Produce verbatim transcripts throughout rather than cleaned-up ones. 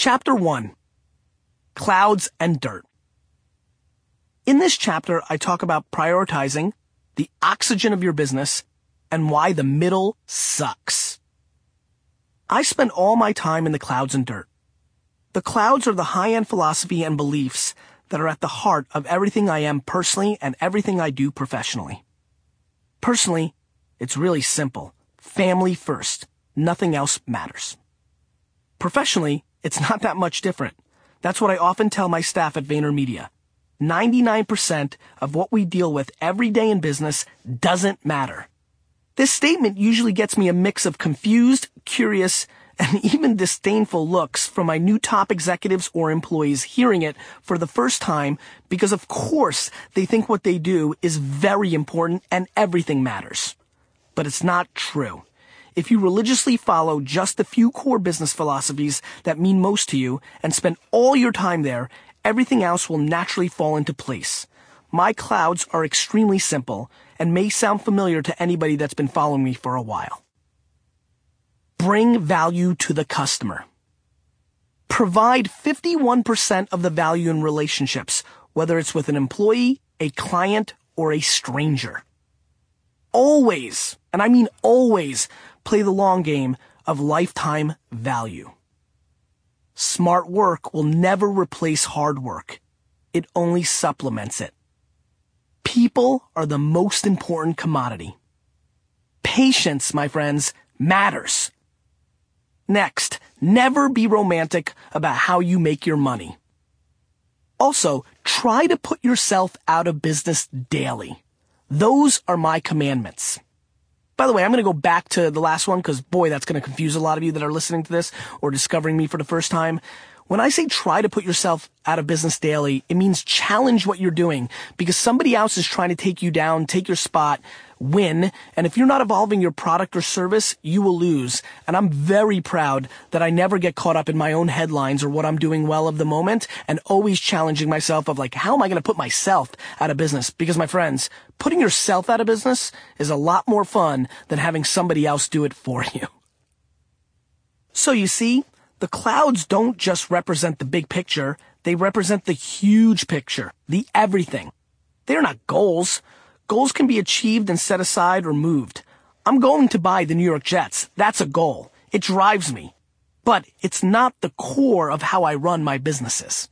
Chapter one, Clouds and Dirt. In this chapter, I talk about prioritizing, the oxygen of your business, and why the middle sucks. I spend all my time in the clouds and dirt. The clouds are the high-end philosophy and beliefs that are at the heart of everything I am personally and everything I do professionally. Personally, it's really simple. Family first. Nothing else matters. Professionally, it's not that much different. That's what I often tell my staff at VaynerMedia. ninety-nine percent of what we deal with every day in business doesn't matter. This statement usually gets me a mix of confused, curious, and even disdainful looks from my new top executives or employees hearing it for the first time because, of course, they think what they do is very important and everything matters. But it's not true. If you religiously follow just the few core business philosophies that mean most to you and spend all your time there, everything else will naturally fall into place. My clouds are extremely simple and may sound familiar to anybody that's been following me for a while. Bring value to the customer. Provide fifty-one percent of the value in relationships, whether it's with an employee, a client, or a stranger. Always, and I mean always, play the long game of lifetime value. Smart work will never replace hard work. It only supplements it. People are the most important commodity. Patience, my friends, matters. Next, never be romantic about how you make your money. Also, try to put yourself out of business daily. Those are my commandments. By the way, I'm going to go back to the last one because, boy, that's going to confuse a lot of you that are listening to this or discovering me for the first time. When I say try to put yourself out of business daily, it means challenge what you're doing because somebody else is trying to take you down, take your spot, win. And if you're not evolving your product or service, you will lose. And I'm very proud that I never get caught up in my own headlines or what I'm doing well of the moment and always challenging myself of like, how am I going to put myself out of business? Because my friends, putting yourself out of business is a lot more fun than having somebody else do it for you. So you see, the clouds don't just represent the big picture. They represent the huge picture, the everything. They're not goals. Goals can be achieved and set aside or moved. I'm going to buy the New York Jets. That's a goal. It drives me. But it's not the core of how I run my businesses.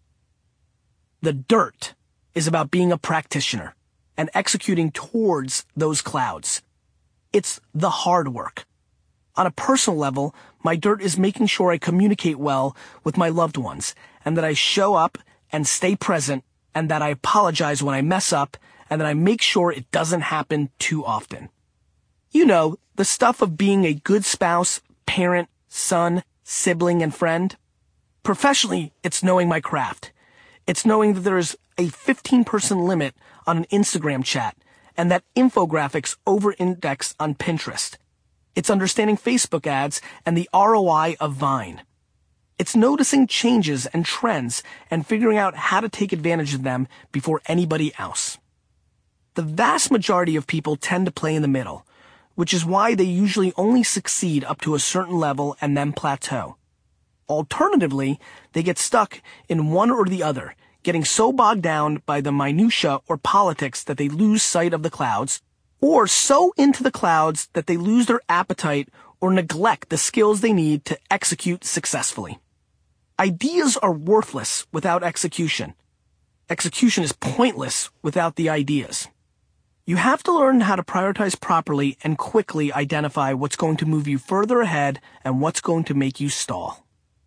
The dirt is about being a practitioner and executing towards those clouds. It's the hard work. On a personal level, my dirt is making sure I communicate well with my loved ones and that I show up and stay present and that I apologize when I mess up and that I make sure it doesn't happen too often. You know, the stuff of being a good spouse, parent, son, sibling, and friend. Professionally, it's knowing my craft. It's knowing that there is a fifteen person limit on an Instagram chat and that infographics over-index on Pinterest. It's understanding Facebook ads and the R O I of Vine. It's noticing changes and trends and figuring out how to take advantage of them before anybody else. The vast majority of people tend to play in the middle, which is why they usually only succeed up to a certain level and then plateau. Alternatively, they get stuck in one or the other, getting so bogged down by the minutia or politics that they lose sight of the clouds, or so into the clouds that they lose their appetite or neglect the skills they need to execute successfully. Ideas are worthless without execution. Execution is pointless without the ideas. You have to learn how to prioritize properly and quickly identify what's going to move you further ahead and what's going to make you stall.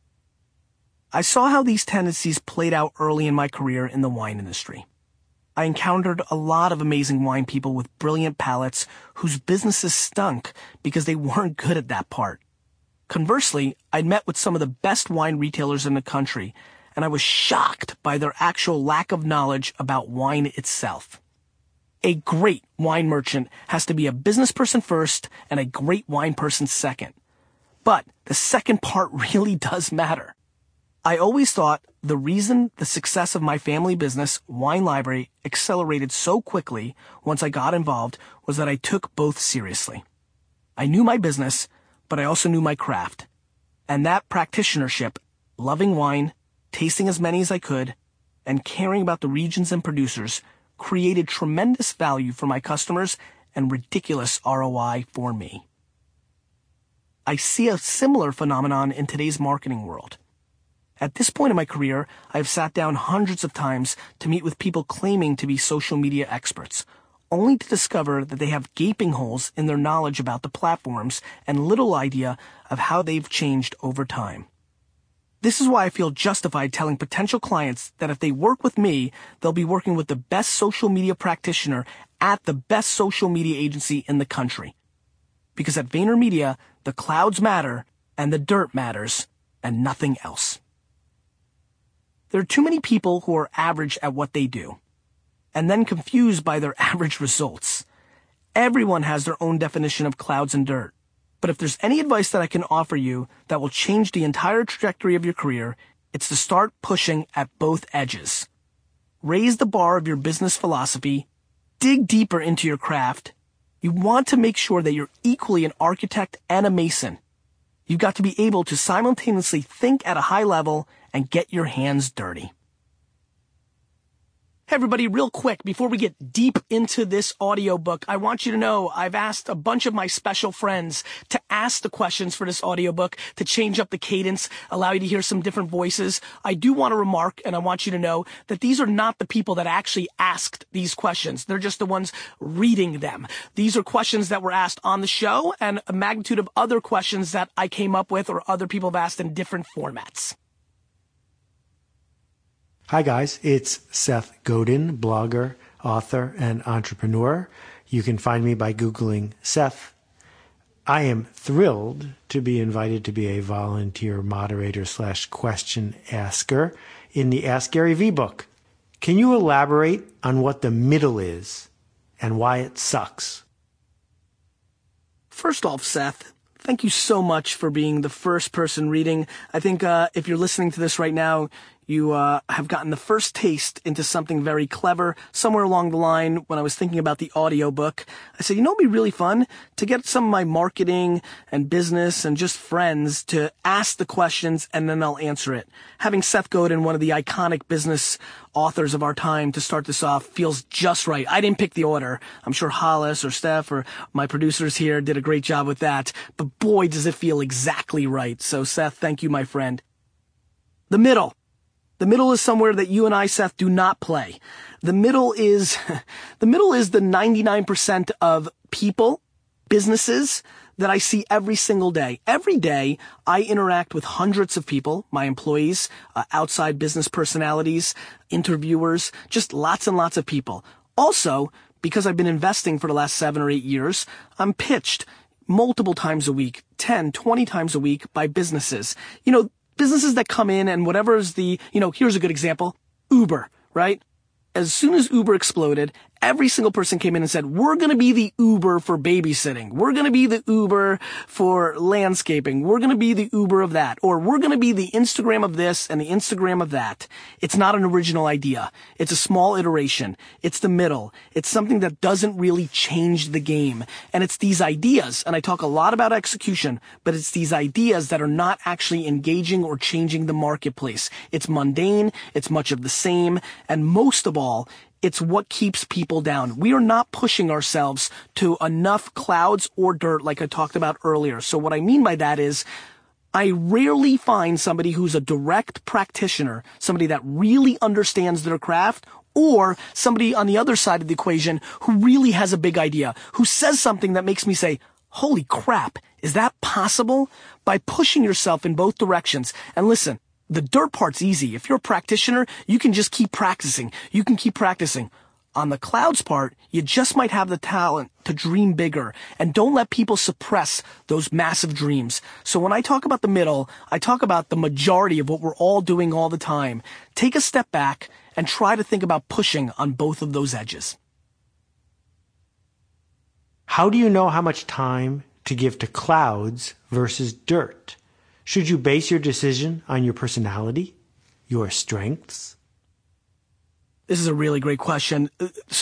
I saw how these tendencies played out early in my career in the wine industry. I encountered a lot of amazing wine people with brilliant palates whose businesses stunk because they weren't good at that part. Conversely, I'd met with some of the best wine retailers in the country, and I was shocked by their actual lack of knowledge about wine itself. A great wine merchant has to be a business person first and a great wine person second. But the second part really does matter. I always thought the reason the success of my family business, Wine Library, accelerated so quickly once I got involved was that I took both seriously. I knew my business, but I also knew my craft. And that practitionership loving wine, tasting as many as I could, and caring about the regions and producers created tremendous value for my customers and ridiculous R O I for me. I see a similar phenomenon in today's marketing world. At this point in my career, I have sat down hundreds of times to meet with people claiming to be social media experts, only to discover that they have gaping holes in their knowledge about the platforms and little idea of how they've changed over time. This is why I feel justified telling potential clients that if they work with me, they'll be working with the best social media practitioner at the best social media agency in the country. Because at VaynerMedia, the clouds matter and the dirt matters and nothing else. There are too many people who are average at what they do and then confused by their average results. Everyone has their own definition of clouds and dirt. But if there's any advice that I can offer you that will change the entire trajectory of your career, it's to start pushing at both edges. Raise the bar of your business philosophy. Dig deeper into your craft. You want to make sure that you're equally an architect and a mason. You've got to be able to simultaneously think at a high level and get your hands dirty. Hey everybody, real quick, before we get deep into this audiobook, I want you to know I've asked a bunch of my special friends to ask the questions for this audiobook to change up the cadence, allow you to hear some different voices. I do want to remark, and I want you to know that these are not the people that actually asked these questions. They're just the ones reading them. These are questions that were asked on the show and a magnitude of other questions that I came up with or other people have asked in different formats. Hi guys, it's Seth Godin, blogger, author, and entrepreneur. You can find me by Googling Seth. I am thrilled to be invited to be a volunteer moderator slash question asker in the Ask Gary Vee book. Can you elaborate on what the middle is and why it sucks? First off, Seth, thank you so much for being the first person reading. I think uh, if you're listening to this right now, you uh, have gotten the first taste into something very clever. Somewhere along the line, when I was thinking about the audiobook, I said, you know, it'd be really fun to get some of my marketing and business and just friends to ask the questions and then I'll answer it. Having Seth Godin, one of the iconic business authors of our time, to start this off feels just right. I didn't pick the order. I'm sure Hollis or Steph or my producers here did a great job with that. But boy, does it feel exactly right. So Seth, thank you, my friend. The middle. The middle is somewhere that you and I, Seth, do not play. The middle is, the middle is the ninety-nine percent of people, businesses that I see every single day. Every day, I interact with hundreds of people, my employees, uh, outside business personalities, interviewers, just lots and lots of people. Also, because I've been investing for the last seven or eight years, I'm pitched multiple times a week, ten, twenty times a week by businesses. You know, businesses that come in and whatever is the, you know, here's a good example, Uber, right? As soon as Uber exploded, every single person came in and said, we're going to be the Uber for babysitting. We're going to be the Uber for landscaping. We're going to be the Uber of that. Or we're going to be the Instagram of this and the Instagram of that. It's not an original idea. It's a small iteration. It's the middle. It's something that doesn't really change the game. And it's these ideas, and I talk a lot about execution, but it's these ideas that are not actually engaging or changing the marketplace. It's mundane. It's much of the same. And most of all, it's what keeps people down. We are not pushing ourselves to enough clouds or dirt like I talked about earlier. So what I mean by that is I rarely find somebody who's a direct practitioner, somebody that really understands their craft, or somebody on the other side of the equation who really has a big idea, who says something that makes me say, holy crap, is that possible? By pushing yourself in both directions. And listen, the dirt part's easy. If you're a practitioner, you can just keep practicing. You can keep practicing. On the clouds part, you just might have the talent to dream bigger. And don't let people suppress those massive dreams. So when I talk about the middle, I talk about the majority of what we're all doing all the time. Take a step back and try to think about pushing on both of those edges. How do you know how much time to give to clouds versus dirt? Should you base your decision on your personality, your strengths? This is a really great question. So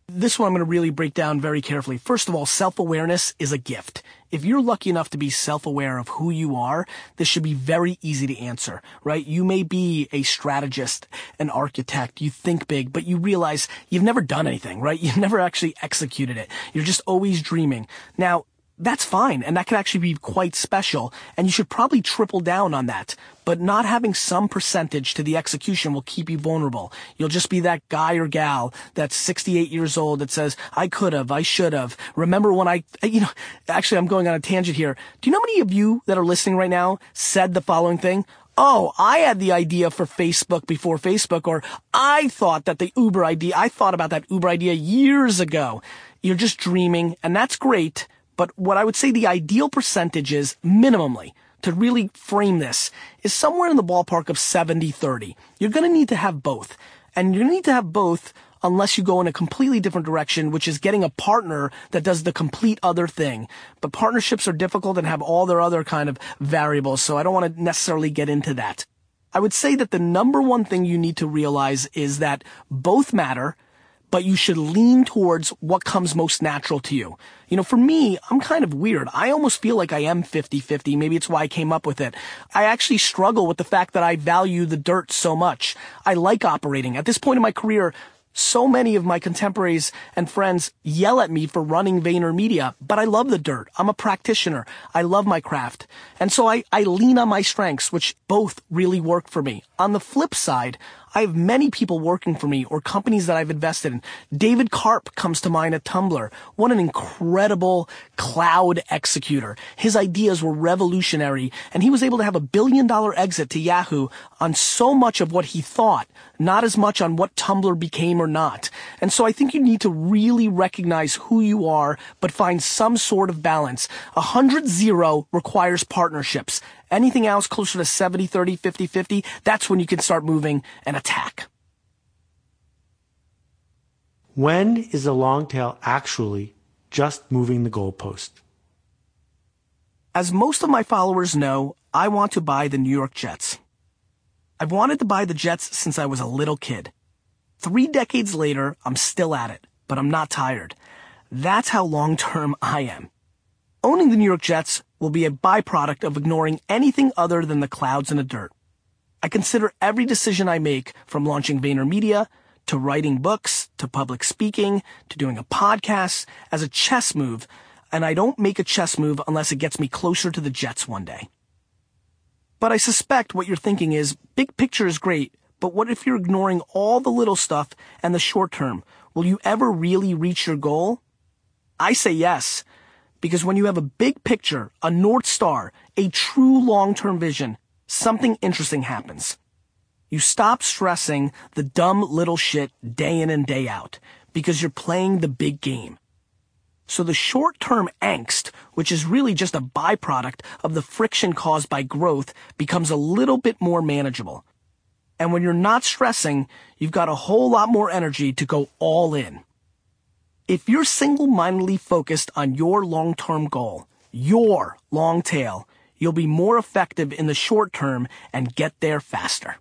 This one I'm going to really break down very carefully. First of all, self-awareness is a gift. If you're lucky enough to be self-aware of who you are, this should be very easy to answer, right? You may be a strategist, an architect, you think big, but you realize you've never done anything, right? You've never actually executed it. You're just always dreaming. Now, that's fine, and that could actually be quite special, and you should probably triple down on that. But not having some percentage to the execution will keep you vulnerable. You'll just be that guy or gal that's sixty-eight years old that says, I could have, I should have. Remember when I, you know, actually I'm going on a tangent here. Do you know how many of you that are listening right now said the following thing? Oh, I had the idea for Facebook before Facebook, or I thought that the Uber idea, I thought about that Uber idea years ago. You're just dreaming, and that's great. But what I would say the ideal percentage is, minimally, to really frame this, is somewhere in the ballpark of seventy thirty. You're going to need to have both. And you're going to need to have both unless you go in a completely different direction, which is getting a partner that does the complete other thing. But partnerships are difficult and have all their other kind of variables, so I don't want to necessarily get into that. I would say that the number one thing you need to realize is that both matter, but you should lean towards what comes most natural to you. You know, for me, I'm kind of weird. I almost feel like I am fifty-fifty. Maybe it's why I came up with it. I actually struggle with the fact that I value the dirt so much. I like operating. At this point in my career, so many of my contemporaries and friends yell at me for running VaynerMedia, but I love the dirt. I'm a practitioner. I love my craft. And so I, I lean on my strengths, which both really work for me. On the flip side, I have many people working for me or companies that I've invested in. David Karp comes to mind at Tumblr. What an incredible cloud executor. His ideas were revolutionary, and he was able to have a billion dollar exit to Yahoo on so much of what he thought, not as much on what Tumblr became or not. And so I think you need to really recognize who you are, but find some sort of balance. A hundred zero requires partnerships. Anything else closer to seventy thirty, fifty fifty, that's when you can start moving and attack. When is the long tail actually just moving the goalpost? As most of my followers know, I want to buy the New York Jets. I've wanted to buy the Jets since I was a little kid. Three decades later, I'm still at it, but I'm not tired. That's how long-term I am. Owning the New York Jets will be a byproduct of ignoring anything other than the clouds and the dirt. I consider every decision I make, from launching VaynerMedia, to writing books, to public speaking, to doing a podcast, as a chess move, and I don't make a chess move unless it gets me closer to the Jets one day. But I suspect what you're thinking is, big picture is great, but what if you're ignoring all the little stuff and the short term? Will you ever really reach your goal? I say yes. Because when you have a big picture, a North Star, a true long-term vision, something interesting happens. You stop stressing the dumb little shit day in and day out because you're playing the big game. So the short-term angst, which is really just a byproduct of the friction caused by growth, becomes a little bit more manageable. And when you're not stressing, you've got a whole lot more energy to go all in. If you're single-mindedly focused on your long-term goal, your long tail, you'll be more effective in the short term and get there faster.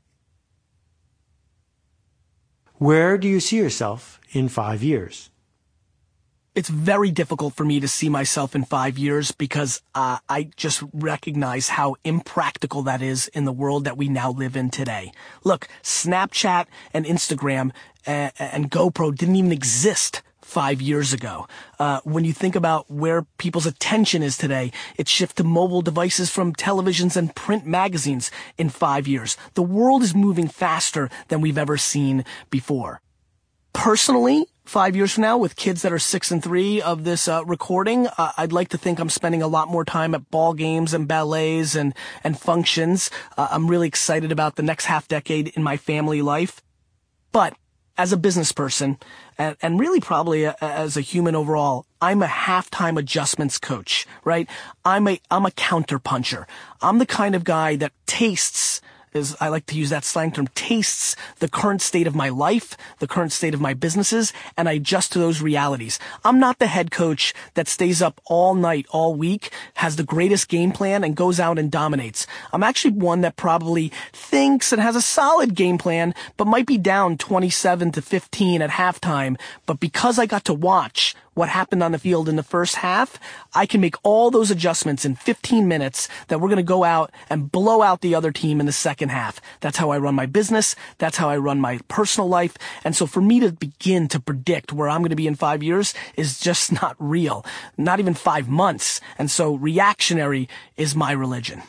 Where do you see yourself in five years? It's very difficult for me to see myself in five years because uh, I just recognize how impractical that is in the world that we now live in today. Look, Snapchat and Instagram and, and GoPro didn't even exist five years ago. Uh, when you think about where people's attention is today, it's shifted to mobile devices from televisions and print magazines in five years. The world is moving faster than we've ever seen before. Personally, five years from now, with kids that are six and three of this uh, recording, uh, I'd like to think I'm spending a lot more time at ball games and ballets and, and functions. Uh, I'm really excited about the next half decade in my family life. But as a business person, and, and really probably a, as a human overall, I'm a halftime adjustments coach, right? I'm a, I'm a counterpuncher. I'm the kind of guy that tastes is, I like to use that slang term, tastes the current state of my life, the current state of my businesses, and I adjust to those realities. I'm not the head coach that stays up all night, all week, has the greatest game plan, and goes out and dominates. I'm actually one that probably thinks and has a solid game plan, but might be down twenty-seven to fifteen at halftime. But because I got to watch what happened on the field in the first half, I can make all those adjustments in fifteen minutes that we're going to go out and blow out the other team in the second half. That's how I run my business. That's how I run my personal life. And so for me to begin to predict where I'm going to be in five years is just not real, not even five months. And so reactionary is my religion.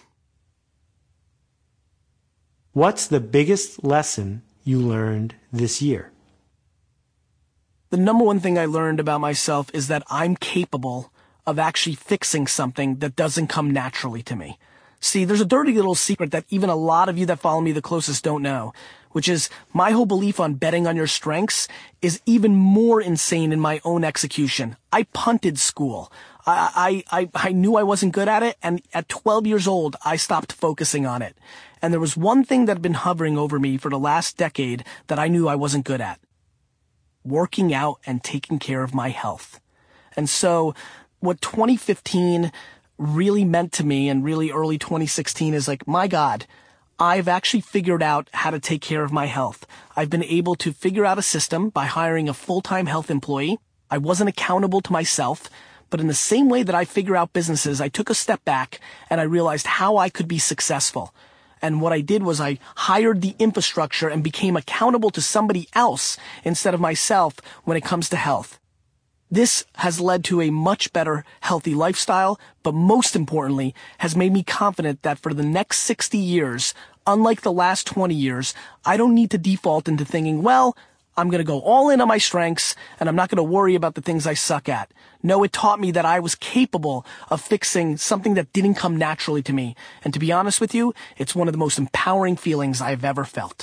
What's the biggest lesson you learned this year? The number one thing I learned about myself is that I'm capable of actually fixing something that doesn't come naturally to me. See, there's a dirty little secret that even a lot of you that follow me the closest don't know, which is my whole belief on betting on your strengths is even more insane in my own execution. I punted school. I, I, I, I knew I wasn't good at it, and at twelve years old, I stopped focusing on it. And there was one thing that had been hovering over me for the last decade that I knew I wasn't good at. Working out and taking care of my health. And so what twenty fifteen really meant to me and really early twenty sixteen is like, my God, I've actually figured out how to take care of my health. I've been able to figure out a system by hiring a full-time health employee. I wasn't accountable to myself, but in the same way that I figure out businesses, I took a step back and I realized how I could be successful. And what I did was I hired the infrastructure and became accountable to somebody else instead of myself when it comes to health. This has led to a much better healthy lifestyle, but most importantly, has made me confident that for the next sixty years, unlike the last twenty years, I don't need to default into thinking, well, I'm going to go all in on my strengths and I'm not going to worry about the things I suck at. No, it taught me that I was capable of fixing something that didn't come naturally to me. And to be honest with you, it's one of the most empowering feelings I've ever felt.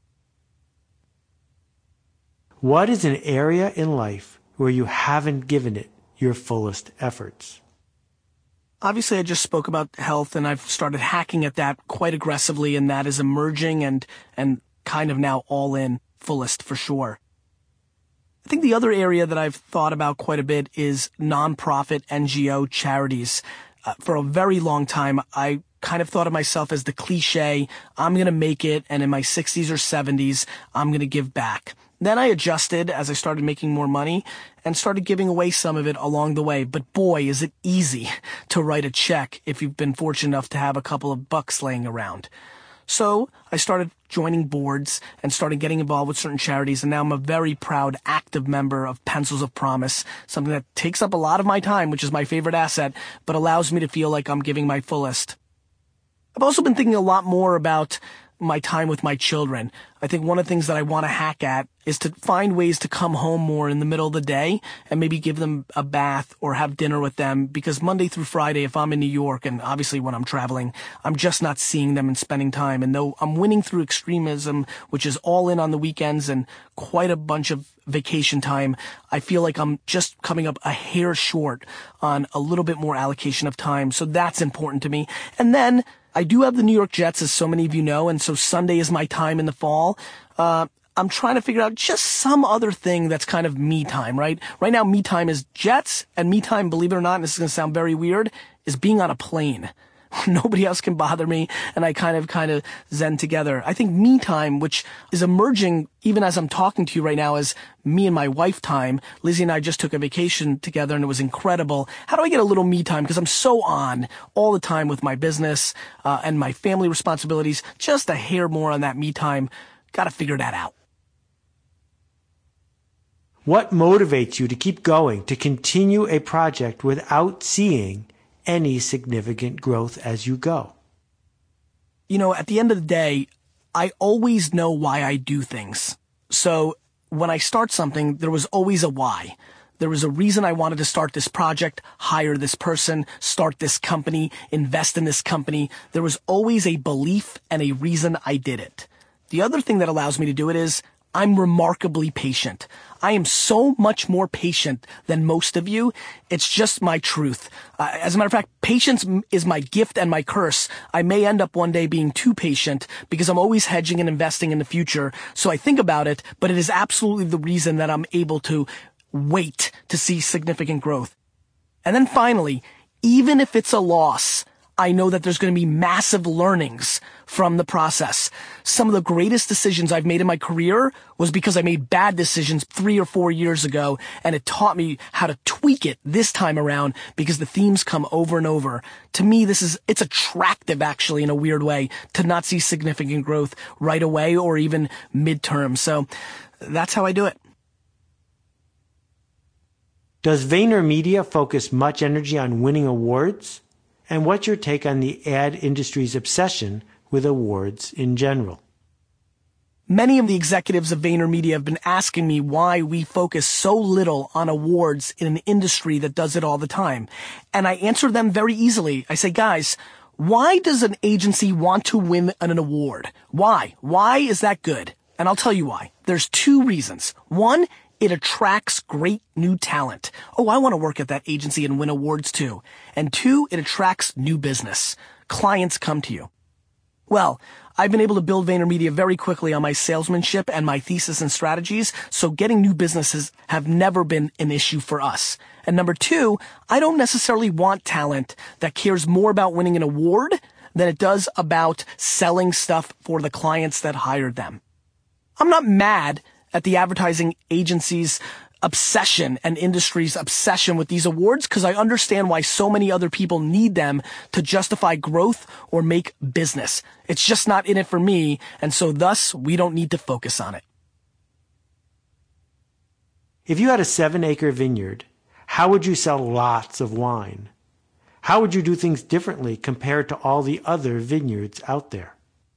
What is an area in life where you haven't given it your fullest efforts? Obviously, I just spoke about health and I've started hacking at that quite aggressively, and that is emerging and, and kind of now all in. Fullest for sure. I think the other area that I've thought about quite a bit is nonprofit N G O charities. Uh, for a very long time, I kind of thought of myself as the cliche, I'm going to make it, and in my sixties or seventies, I'm going to give back. Then I adjusted as I started making more money and started giving away some of it along the way. But boy, is it easy to write a check if you've been fortunate enough to have a couple of bucks laying around. So I started joining boards and started getting involved with certain charities, and now I'm a very proud, active member of Pencils of Promise, something that takes up a lot of my time, which is my favorite asset, but allows me to feel like I'm giving my fullest. I've also been thinking a lot more about my time with my children. I think one of the things that I want to hack at is to find ways to come home more in the middle of the day and maybe give them a bath or have dinner with them, because Monday through Friday, if I'm in New York, and obviously when I'm traveling, I'm just not seeing them and spending time. And though I'm winning through extremism, which is all in on the weekends and quite a bunch of vacation time, I feel like I'm just coming up a hair short on a little bit more allocation of time. So that's important to me. And then I do have the New York Jets, as so many of you know, and so Sunday is my time in the fall. Uh, I'm trying to figure out just some other thing that's kind of me time, right? Right now, me time is Jets, and me time, believe it or not, and this is going to sound very weird, is being on a plane. Nobody else can bother me, and I kind of, kind of zen together. I think me time, which is emerging even as I'm talking to you right now, as me and my wife time. Lizzie and I just took a vacation together, and it was incredible. How do I get a little me time? Because I'm so on all the time with my business uh, and my family responsibilities. Just a hair more on that me time. Got to figure that out. What motivates you to keep going, to continue a project without seeing any significant growth as you go? You know, at the end of the day, I always know why I do things. So when I start something, there was always a why. There was a reason I wanted to start this project, hire this person, start this company, invest in this company. There was always a belief and a reason I did it. The other thing that allows me to do it is I'm remarkably patient. I am so much more patient than most of you. It's just my truth. Uh, as a matter of fact, patience is my gift and my curse. I may end up one day being too patient because I'm always hedging and investing in the future. So I think about it, but it is absolutely the reason that I'm able to wait to see significant growth. And then finally, even if it's a loss, I know that there's going to be massive learnings from the process. Some of the greatest decisions I've made in my career was because I made bad decisions three or four years ago, and it taught me how to tweak it this time around because the themes come over and over. To me, this is, it's attractive actually in a weird way to not see significant growth right away or even midterm. So that's how I do it. Does VaynerMedia focus much energy on winning awards? And what's your take on the ad industry's obsession with awards in general? Many of the executives of VaynerMedia have been asking me why we focus so little on awards in an industry that does it all the time. And I answer them very easily. I say, guys, why does an agency want to win an award? Why? Why is that good? And I'll tell you why. There's two reasons. One, it attracts great new talent. Oh, I want to work at that agency and win awards too. And two, it attracts new business. Clients come to you. Well, I've been able to build VaynerMedia very quickly on my salesmanship and my thesis and strategies, so getting new businesses have never been an issue for us. And number two, I don't necessarily want talent that cares more about winning an award than it does about selling stuff for the clients that hired them. I'm not mad at the advertising agency's obsession and industry's obsession with these awards because I understand why so many other people need them to justify growth or make business. It's just not in it for me, and so thus we don't need to focus on it. If you had a seven-acre vineyard, how would you sell lots of wine? How would you do things differently compared to all the other vineyards out there?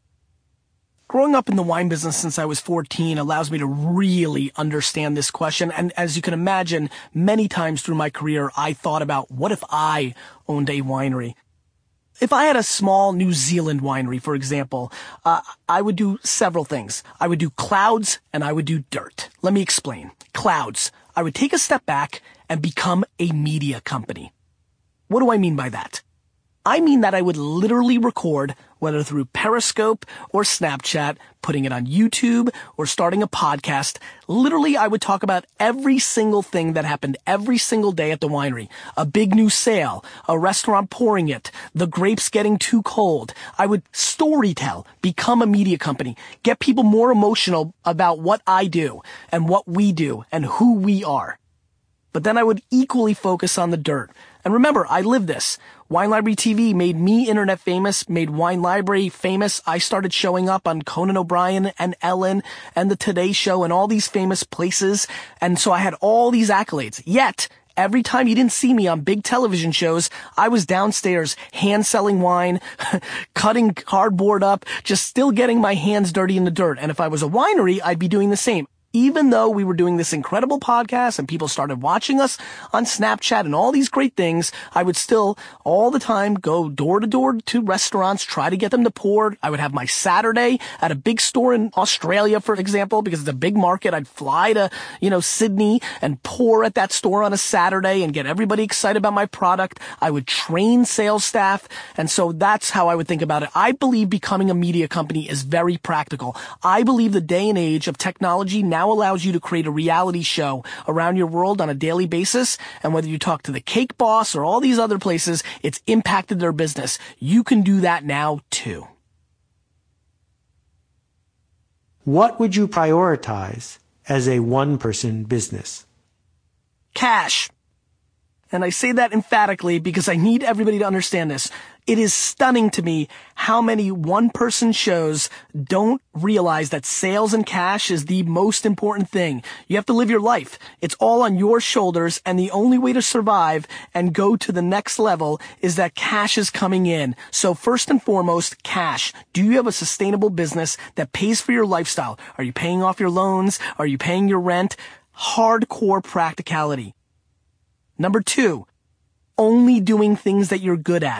Growing up in the wine business since I was fourteen allows me to really understand this question. And as you can imagine, many times through my career, I thought about what if I owned a winery? If I had a small New Zealand winery, for example, uh, I would do several things. I would do clouds and I would do dirt. Let me explain. Clouds. I would take a step back and become a media company. What do I mean by that? I mean that I would literally record, whether through Periscope or Snapchat, putting it on YouTube or starting a podcast. Literally, I would talk about every single thing that happened every single day at the winery. A big new sale, a restaurant pouring it, the grapes getting too cold. I would storytell, become a media company, get people more emotional about what I do and what we do and who we are. But then I would equally focus on the dirt. And remember, I live this. Wine Library T V made me internet famous, made Wine Library famous. I started showing up on Conan O'Brien and Ellen and the Today Show and all these famous places. And so I had all these accolades. Yet, every time you didn't see me on big television shows, I was downstairs hand-selling wine, cutting cardboard up, just still getting my hands dirty in the dirt. And if I was a winery, I'd be doing the same. Even though we were doing this incredible podcast and people started watching us on Snapchat and all these great things, I would still all the time go door to door to restaurants, try to get them to pour. I would have my Saturday at a big store in Australia, for example, because it's a big market. I'd fly to, you know, Sydney and pour at that store on a Saturday and get everybody excited about my product. I would train sales staff. And so that's how I would think about it. I believe becoming a media company is very practical. I believe the day and age of technology now allows you to create a reality show around your world on a daily basis. And whether you talk to the Cake Boss or all these other places, it's impacted their business. You can do that now too. What would you prioritize as a one-person business? Cash. And I say that emphatically because I need everybody to understand this. It is stunning to me how many one-person shows don't realize that sales and cash is the most important thing. You have to live your life. It's all on your shoulders, and the only way to survive and go to the next level is that cash is coming in. So first and foremost, cash. Do you have a sustainable business that pays for your lifestyle? Are you paying off your loans? Are you paying your rent? Hardcore practicality. Number two, only doing things that you're good at.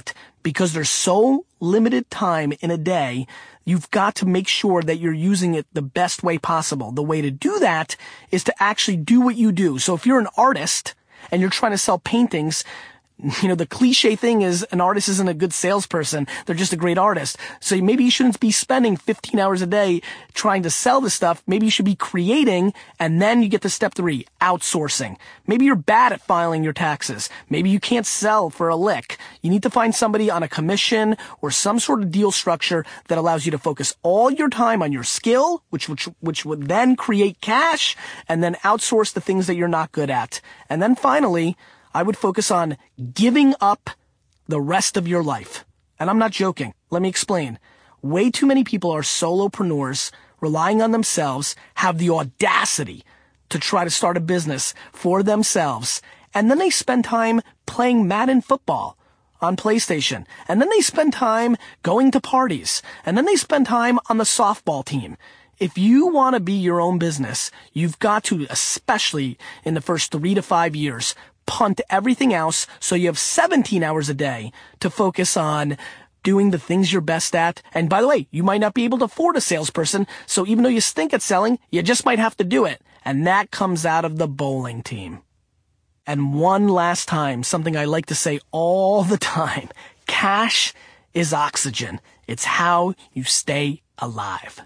because there's so limited time in a day. You've got to make sure that you're using it the best way possible. The way to do that is to actually do what you do. So if you're an artist and you're trying to sell paintings, you know, the cliche thing is an artist isn't a good salesperson. They're just a great artist. So maybe you shouldn't be spending fifteen hours a day trying to sell this stuff. Maybe you should be creating, and then you get to step three, outsourcing. Maybe you're bad at filing your taxes. Maybe you can't sell for a lick. You need to find somebody on a commission or some sort of deal structure that allows you to focus all your time on your skill, which, which, which would then create cash, and then outsource the things that you're not good at. And then finally, I would focus on giving up the rest of your life. And I'm not joking. Let me explain. Way too many people are solopreneurs, relying on themselves, have the audacity to try to start a business for themselves. And then they spend time playing Madden football on PlayStation. And then they spend time going to parties. And then they spend time on the softball team. If you want to be your own business, you've got to, especially in the first three to five years, punt everything else so you have seventeen hours a day to focus on doing the things you're best at. And by the way, you might not be able to afford a salesperson, so even though you stink at selling, you just might have to do it. And that comes out of the bowling team. And one last time, something I like to say all the time, cash is oxygen. It's how you stay alive.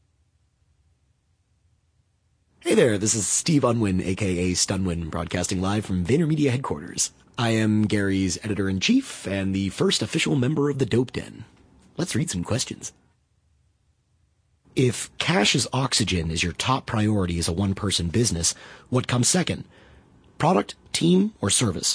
Hey there, this is Steve Unwin, aka Stunwin, broadcasting live from VaynerMedia headquarters. I am Gary's editor-in-chief and the first official member of the Dope Den. Let's read some questions. If cash is oxygen is your top priority as a one-person business, what comes second? Product, team, or service?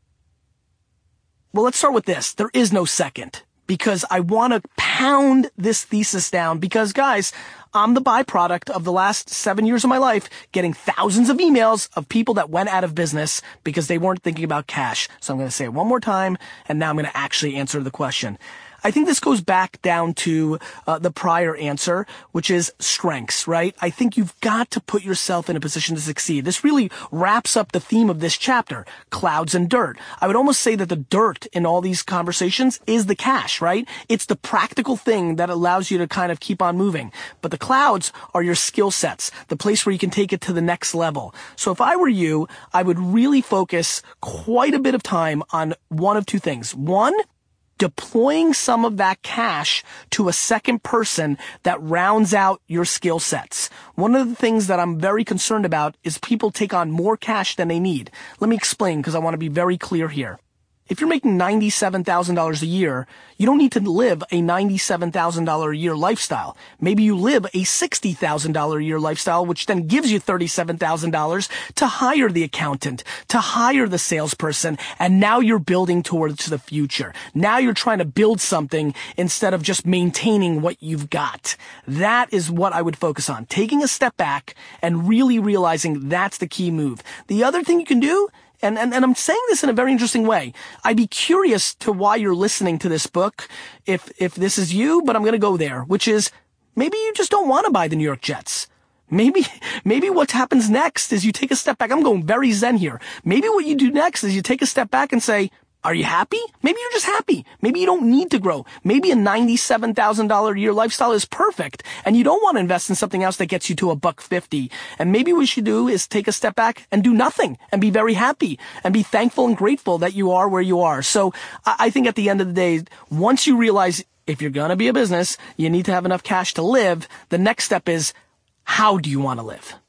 Well, let's start with this. There is no second, because I want to pound this thesis down because, guys, I'm the byproduct of the last seven years of my life getting thousands of emails of people that went out of business because they weren't thinking about cash. So I'm going to say it one more time, and now I'm going to actually answer the question. I think this goes back down to uh, the prior answer, which is strengths, right? I think you've got to put yourself in a position to succeed. This really wraps up the theme of this chapter, clouds and dirt. I would almost say that the dirt in all these conversations is the cash, right? It's the practical thing that allows you to kind of keep on moving. But the clouds are your skill sets, the place where you can take it to the next level. So if I were you, I would really focus quite a bit of time on one of two things. One, deploying some of that cash to a second person that rounds out your skill sets. One of the things that I'm very concerned about is people take on more cash than they need. Let me explain, because I want to be very clear here. If you're making ninety-seven thousand dollars a year, you don't need to live a ninety-seven thousand dollars a year lifestyle. Maybe you live a sixty thousand dollars a year lifestyle, which then gives you thirty-seven thousand dollars to hire the accountant, to hire the salesperson, and now you're building towards the future. Now you're trying to build something instead of just maintaining what you've got. That is what I would focus on, taking a step back and really realizing that's the key move. The other thing you can do, And, and, and I'm saying this in a very interesting way. I'd be curious to why you're listening to this book, if, if this is you, but I'm going to go there, which is maybe you just don't want to buy the New York Jets. Maybe, maybe what happens next is you take a step back. I'm going very zen here. Maybe what you do next is you take a step back and say, are you happy? Maybe you're just happy. Maybe you don't need to grow. Maybe a ninety-seven thousand dollars a year lifestyle is perfect, and you don't want to invest in something else that gets you to a buck fifty. And maybe what you should do is take a step back and do nothing and be very happy and be thankful and grateful that you are where you are. So I think at the end of the day, once you realize if you're going to be a business, you need to have enough cash to live, the next step is, how do you want to live?